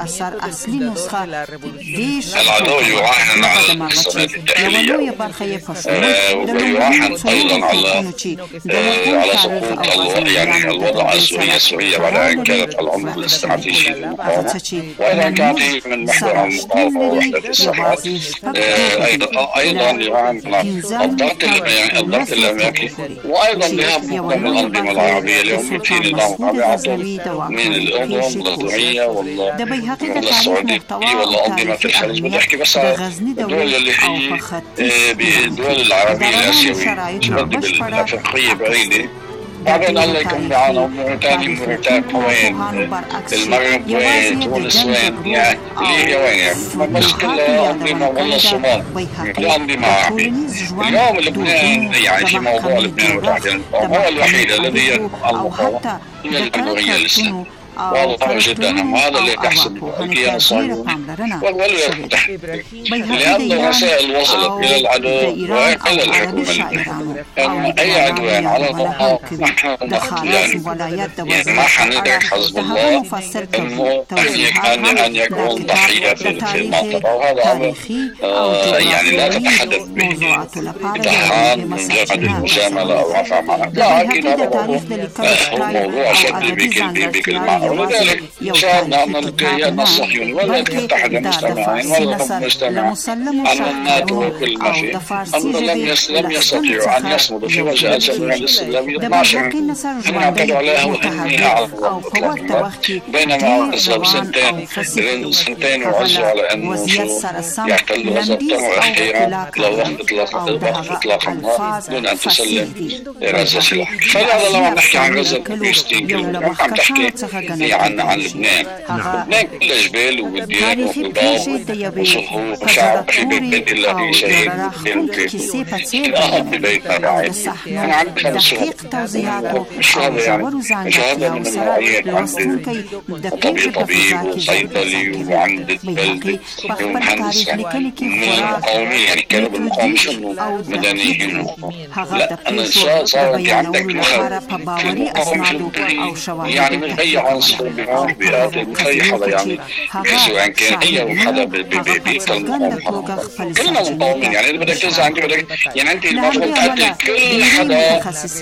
العدو يراهن على الاقتصادات الداخلية ويراهن أيضا على على سقوط يعني الوضع السوري السورية بعد أن كانت العمق الاستراتيجي للمقاومة، وإذا كانت من محور المقاومة ووحدة الصحات أيضا أيضا يراهن على الضغط الضغط الأمريكي، وأيضا ذهاب من الأنظمة العربية اليوم في نظام عربي من الأردن والسورية والله السعودية والله أنظمة الخليج. بتحكي بس على الدول اللي هي بالدول العربية الآسيوية تبدي بالأفريقية بعيدة، بعدين الله يكون معنا وموريتانيا موريتانيا وين المغرب وين تونس وين يعني اللي هي وين يعني بس كلها أنظمة والله الصومال كلها أنظمة عربية. اليوم لبنان يعني في موضوع لبنان وتحديدا هو الوحيد الذي ينفع المقاومة هي الجمهورية الإسلامية واضح جدا، وهذا اللي تحسب الكيان الصهيوني والولايات المتحدة، لأن الرسائل وصلت إلى العدو وإلى الحكومة اللبنانية أن أي عدوان على المقاومة نحن يعني ما حندرك حزب الله أن أن يكون ضحية في المنطقة، وهذا أمر يعني لا تتحدث به دهان من جهة المجاملة أو رفع معنى، لكن هذا موضوع شد بكل معنى. ولذلك شاهدنا أن الكيان الصهيوني والولايات المتحدة مجتمعين والغرب مجتمع أن الناتو وكل ما فيه أنه لم لم يستطيعوا أن يصمدوا في وجه الجمهورية الإسلامية اثني عشر هم اعتدوا عليها وإنها على الإطلاق، بينما أصاب سنتين سنتين وعزوا على أنه يحتلوا وزبطوا أخيرا لو وقت إطلاق إطلاق النار دون أن تسلم غزة سلاح. فلهذا لما نحكي عن غزة فلسطين كلمة عم تحكي عن عن لبنان. لبنان كله جبال وديان وخضار وصخور وشعب في بيت إلا في شهيد الأهل ببيتنا بعيد. أنا عندي خمس شهور مش هذا يعني مش هذا من المواعيد، عندي طبيب طبيب وصيدلي وعندي بلدي ومهندس من المقاومين يعني كانوا بالمقاومة مش إنه مدنيين. لا أنا صار عندك مخاوف في المقاومة يعني من أي عنصر بيعرف بيئات مخيحة يعني سواء كان أي حدا ببيت المقاومة كلنا مقاومين يعني إذا بدك تنسى عندي بدك يعني أنت المفروض تعطي كل حدا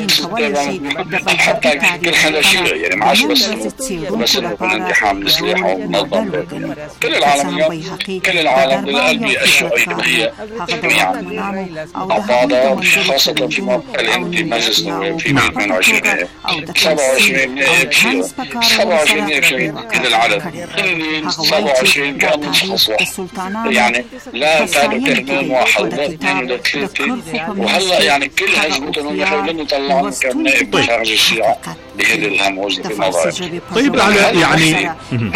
حتى كل حدا شيء يعني معاش بس بس إنه يكون عندي حامل سلاح ومنظم كل العالم اليوم كل العالم للقلب أشياء هي يعني أعضاء خاصة في موقع الأنت مجلس في اثنين وعشرين سبعة وعشرين نائب شيء سبعة وعشرين نائب شيء كل العدد سبعة وعشرين كأنه شخص واحد يعني لا تعدوا ترميم واحد لا اثنين ولا ثلاثة، وهلا يعني كل هزمتهم يحاولون يطلعون كم نائب خارج الشيعة بهذه الهم وجهة نظري. طيب على يعني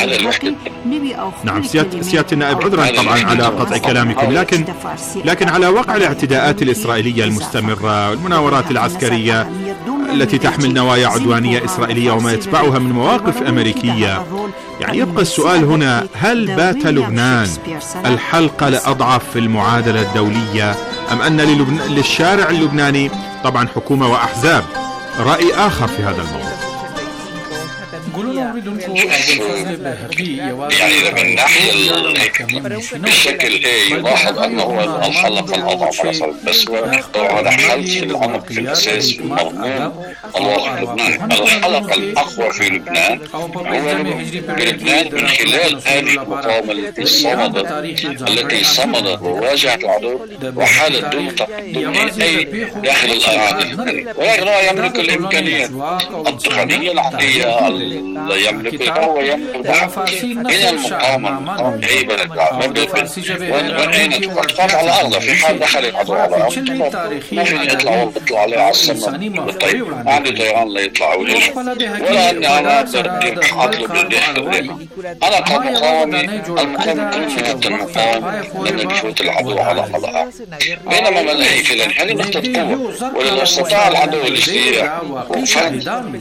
نعم سيادة سيادة النائب عذرا طبعا على قطع كلامكم، لكن لكن على وقع الاعتداءات الإسرائيلية المستمرة والمناورات العسكرية التي تحمل نوايا عدوانية إسرائيلية وما يتبعها من مواقف أمريكية، يعني يبقى السؤال هنا: هل بات لبنان الحلقة لأضعف في المعادلة الدولية، أم أن للشارع اللبناني طبعا حكومة وأحزاب رأي آخر في هذا الموضوع؟ يعني من ناحية بالشكل ايه يلاحظ انه الحلقة الاضعف على سبيل بس هذا حل في العمق في الاساس في المضمون الواقع لبنان. الحلقة الاقوى في لبنان هو بلبنان من خلال هذه المقاومة التي صمدت التي صمدت وواجهت العدو وحالت دون تقدم اي داخل الاراضي، ولكن هو يملك الامكانيات التقنية العادية، يملك القوة، يملك البحر. هنا المقاومة المقاومة هي بلد وين تقف على الأرض في حال دخل العدو على الأرض ما فيني يطلع ويطلع عليه على السماء بالطيب، ما عندي طيران لا يطلع ويجي ولا أني أنا أقدر أطلب للداخل. أنا كمقاومة المقاومة كلمة المقاومة لما يفوت العدو على الأرض، بينما من هي في هذه نقطة قوة. ولو استطاع العدو الاجتياح وفهم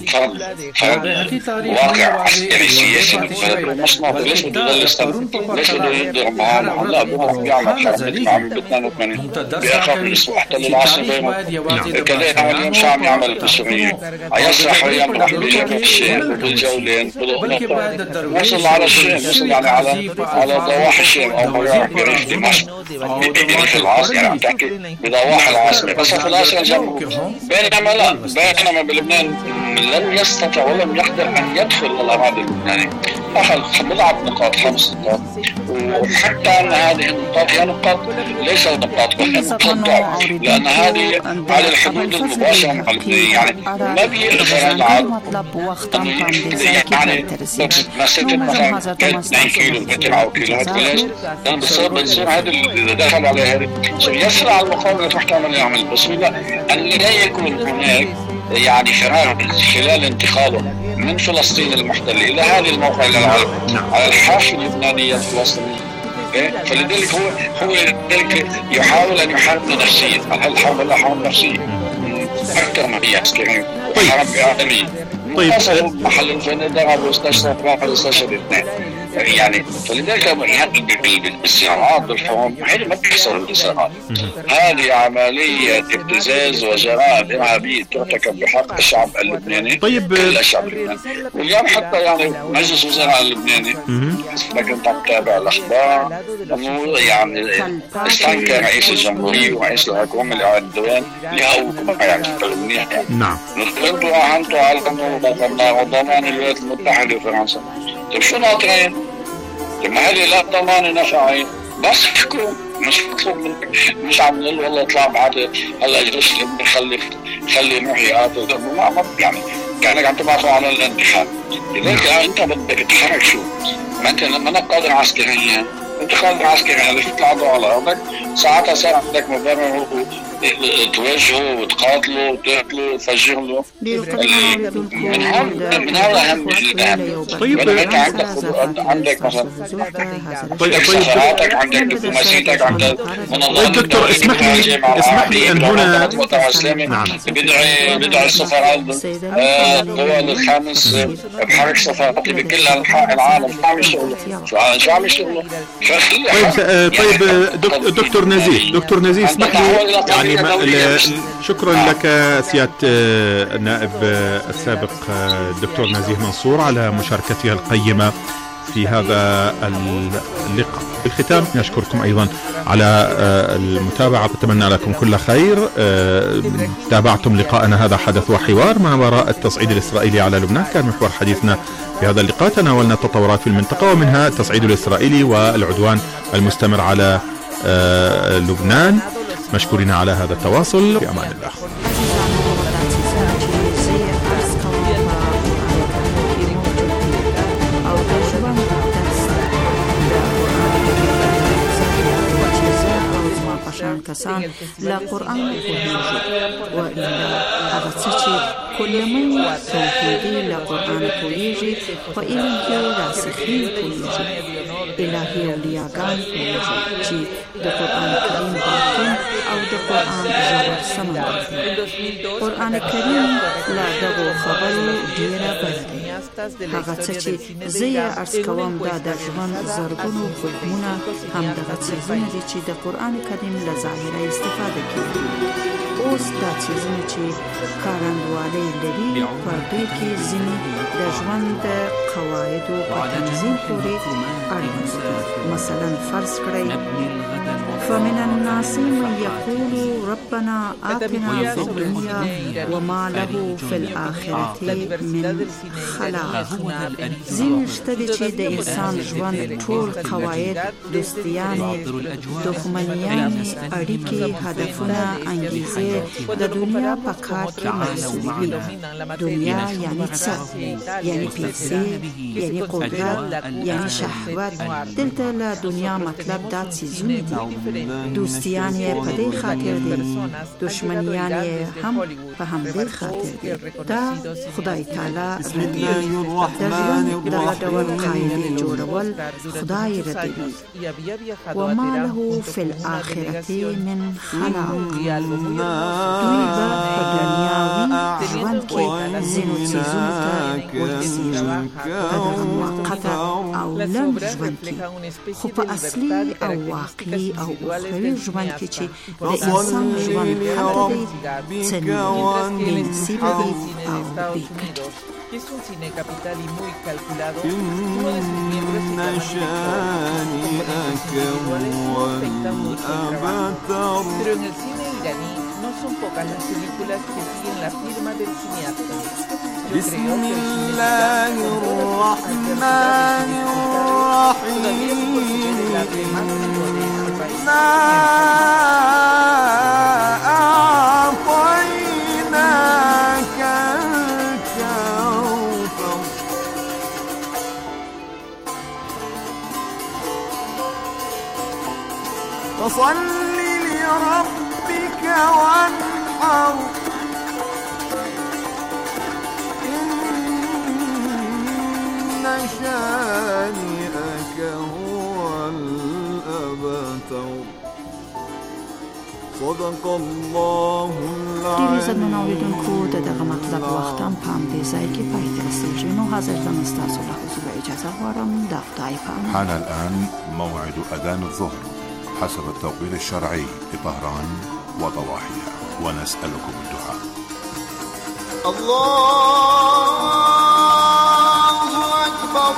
فهم واقع عسكري سياسي مصنع ليش بده يضل ليش بده يقدر معاه هلا بده يعمل حرب معهم ب اثنين وثمانين بيخاف من احتلال العاصمة كذا اليوم شو عم يعمل بالسوريين يسرح ويمرح بجبهة الشام وبالجولين وصل على الشام وصل يعني على على ضواحي الشام او مرات بريف دمشق بريف العاصمة يعني عم تحكي بضواحي العاصمة بس في العاصمة جنبه. بينما لا بينما بلبنان لم يستطع ولم يقدر ان يدخل للاراضي اللبنانية. اخذ بضعة نقاط خمس نقاط وحتى ان هذه النقاط هي نقاط ليس نقاط وهي نقاط ضعف لان هذه على الحدود المباشرة مع لبنان يعني ما بيقدر العرب يعني مسافة مثلا اثنين كيلو متر او كيلو متر لان بصير بتصير هذا اللي دخل عليه هذا يسرع المقاومة تحتمل يعمل بس لا ان لا يكون هناك يعني فرار خلال انتقاله من فلسطين المحتلة إلى هذه الموقع للعرب على الحافة اللبنانية الفلسطينية. فلذلك هو هو لذلك يحاول أن يحارب نفسيا. هل حرب ولا حرب نفسية؟ أكثر ما هي عسكرية وحرب إعلامية. طيب محل الفن ضرب واستشرف واحد واستشرف اثنين يعني فلذلك بالصراعات بالحروب هذه ما بتحصل بالصراعات، هذه عملية ابتزاز وجرائم إرهابية ترتكب بحق الشعب اللبناني. طيب الشعب اللبناني واليوم حتى يعني مجلس وزراء اللبناني لكن تتابع الأخبار أنه يعني استنكر رئيس الجمهورية ورئيس الحكومة اللي على الدوام لهوكم يعني منيح يعني نعم انتوا عنتوا على ضمان الولايات المتحدة وفرنسا. طيب شو ناطرين؟ طيب ما هذه لا ضمان نفعين بس حكوا مش مطلوب منك مش عم نقول والله اطلع بعد هلا جلس ابني خلي خلي روح يقاتل ما يعني كانك عم تبعثوا على الانتخاب. لذلك انت بدك تتحرك شو؟ ما انت لما انا قادر عسكريا انت قادر عسكريا ليش تطلعوا على ارضك ساعتها صار عندك مبرر تواجهوا وتقاتلوا وتقتلوا وتفجروا من هون من هون اهم الاهم. طيب انت عندك عندك مثلا طيب سفاراتك عندك دبلوماسيتك عندك طيب دكتور اسمح لي اسمح لي ان هنا نعم بدعي بدعي السفارات الدول الخامس بحرك سفاراتي بكل انحاء العالم شو عم يشتغلوا شو عم يشتغلوا. طيب طيب دكتور نزيه دكتور نزيه اسمح لي يعني شكرا لك سيادة النائب السابق الدكتور نزيه منصور على مشاركتها القيمة في هذا اللقاء. في الختام نشكركم أيضا على المتابعة، أتمنى لكم كل خير. تابعتم لقاءنا هذا حدث وحوار ما وراء التصعيد الإسرائيلي على لبنان. كان محور حديثنا في هذا اللقاء تناولنا التطورات في المنطقة ومنها التصعيد الإسرائيلي والعدوان المستمر على لبنان. مشكورين على هذا التواصل. في أمان الله. کسان لا قرآن پوهیږي و هغه څه چې کلمې توحیدي لا قرآن پوهیږي په علم کې راسخین پوهیږي الهي اولیاءان پوهیږي چې د قرآن کریم باطن او د قرآن ژور سمون قرآن کریم لا دغه خبرو ډیره بده هغه څه چې زه یې عرض کوم دا د ژوند زرګونو حکمونه همدغه څیزونه دي چې د قرآن کریم له ظاهره استفاده کیږي. اوس دا څیزونه چې کارندوالۍ لري په دوی کې ځینې د ژوند د قواعدو په تنظیم پورې اړه لري. مثلا فرض کړئ فمن الناس من يقول ربنا آتنا في الدنيا وما له في الآخرة من خلاق. ځینې شته دي چې د انسان ژوند ټول قواعد، دوستیانې، دښمنیانې، اړیکې، هدفونه، انګیزې د دنیا په کار کې محصولوي. دنیا یعنی څه؟ یعنی پیسې، یعنی قدرت، یعنی شهوت. دلته له دنیا مطلب دا څیزونه دي. دوستیان یې په دې خاطر دي، دشمنیان یې هم په همدې خاطر دي. دا خدای تعالی ردوي. د ژوند دغه ډول قاعدې جوړول خدای ردوي. وما له فی الآخرة من خلاق. دوی به په دنیاوي ژوند کې ځینو څیزونو ته ورسېږي په دغه موقته او لنډ ژوند کې، خو په اصلي او واقعي او اخروي ژوند کې چې د انسان ژوند هلته دی څه نه بې نصیبه دي او بې ګټې. Es un cine capital y muy calculado. Uno de sus miembros se llama pero en el cine iraní no son pocas las películas que siguen la firma del cineasta. Yo creo que el cine todavía se considera el arte más rico de este país. فصل لربك وانحر إن شانئك هو الأبتر. صدق الله العظيم. ډیرو زمونږ اوریدونکو د دغه مطلب وخت هم په همدې ځای کې پای ته رسېږي. نو حاضر ته ستاسو له حضور اجازه غواړم. د خدای په امان. حان الآن موعد أذان الظهر حسب التوقيت الشرعي لطهران وضواحيها، ونسألكم الدعاء. الله أكبر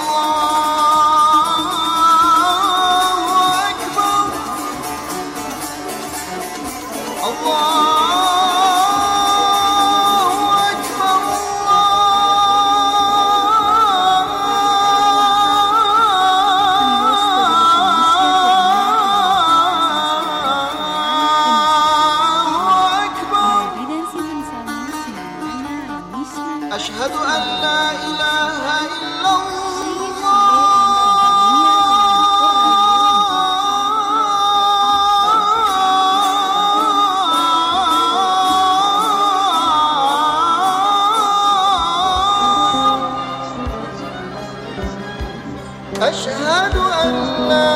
الله أكبر الله أشهد أن لا إله إلا الله أشهد أن لا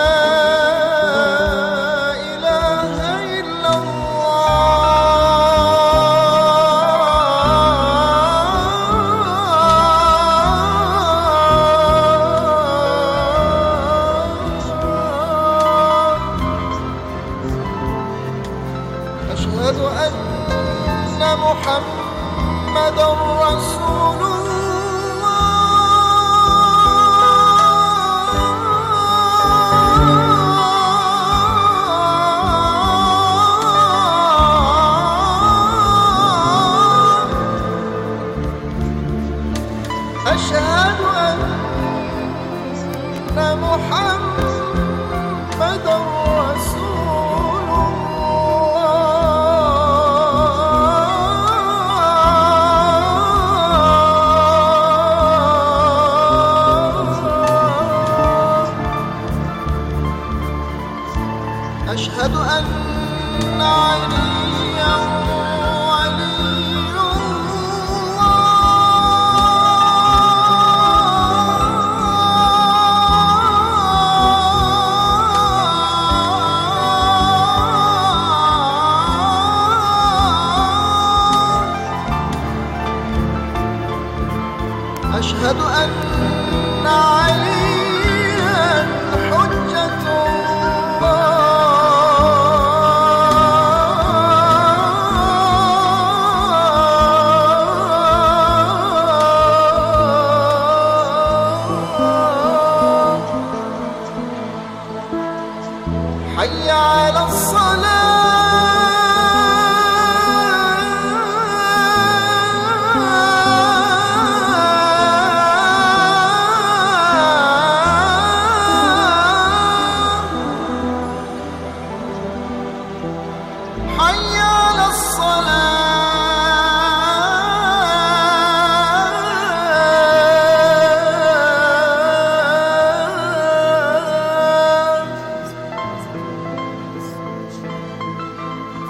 أشهد أن محمد رسول الله. أشهد أن محمد رسول أشهد أن عليا ولي الله.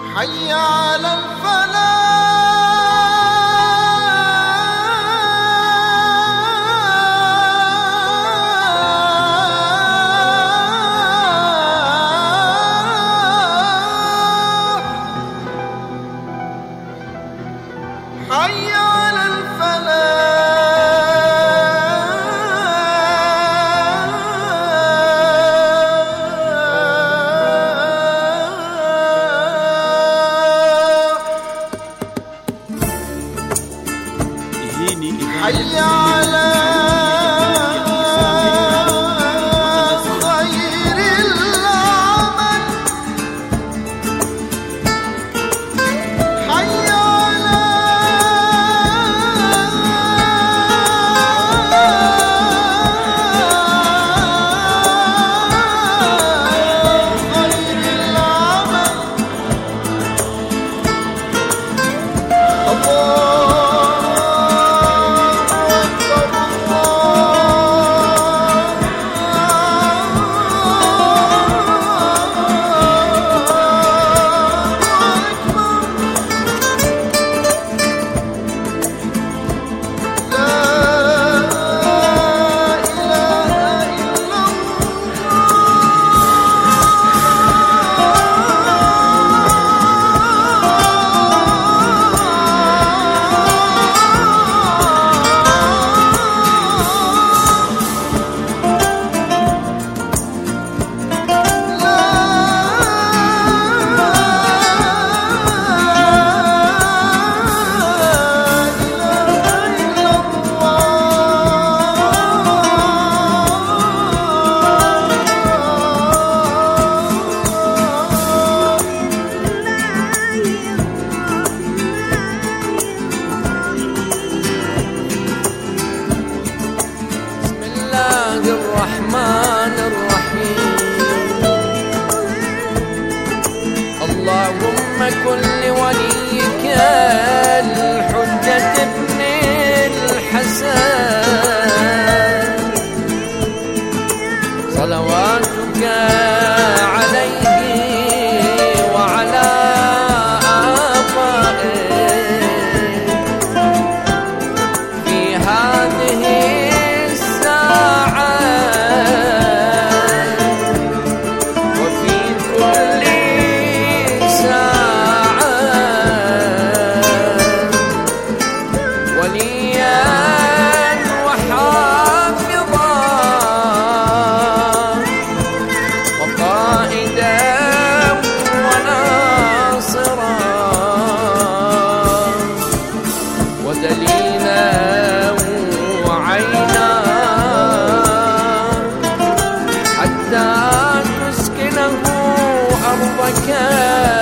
حي على الفلاح حي على الفلاح حي على خير العمل حي على خير العمل الله الرحمن الرحيم اللهم كن لوليك الحجة ابن الحسن صلواتك عليه وعلى آبائه في هذه حتى تسكنه أرضك